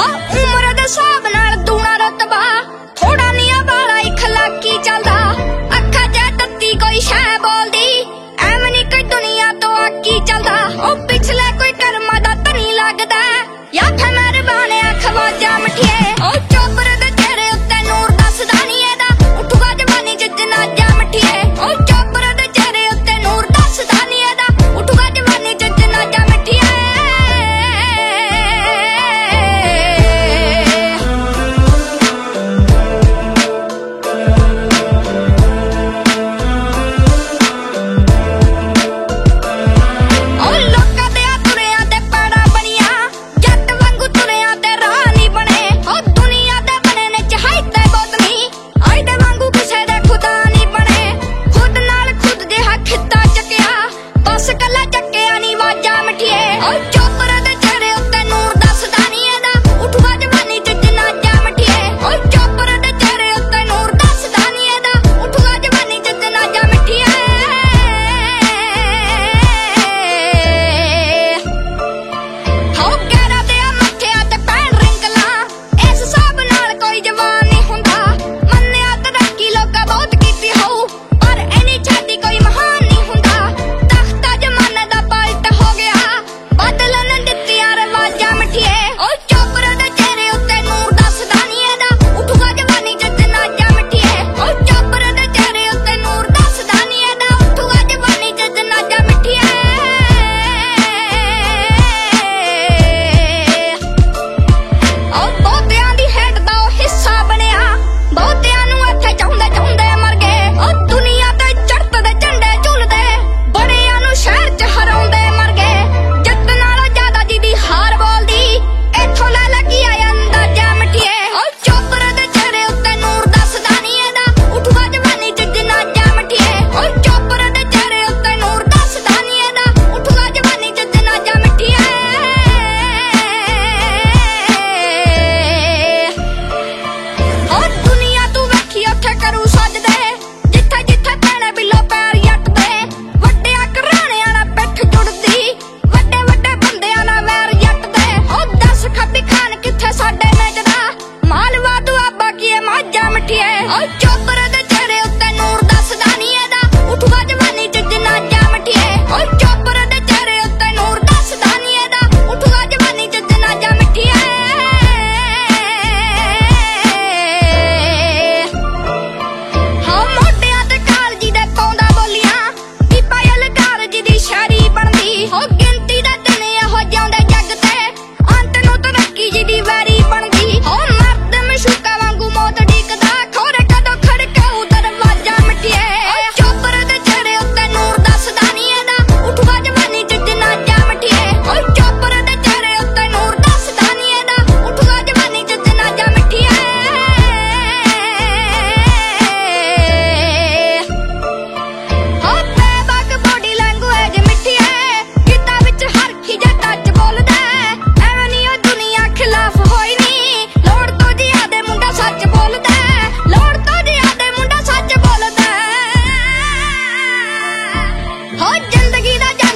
हाँ उम्र दे हिसाब नाल दूना रतबा थोड़ा निया वाला इखलाकी चलदा अखा च तत्ती कोई शै बोलदी एवें नी कोई दुनिया तो आकी चलदा ओ पिछले कोई कर्मा दा धनी लगदा या थे मेहरबान खवाजा मठिए ओ चोपर दे चेहरे उत्ते नूर दसदा नी एदा उठूगा जवानी च जनाजा मठिए ओ चोपर दे चेहरे उत्ते नूर दसदा नी एदा उठूगा जवानी च जनाजा मठिए हो जिंदगी दा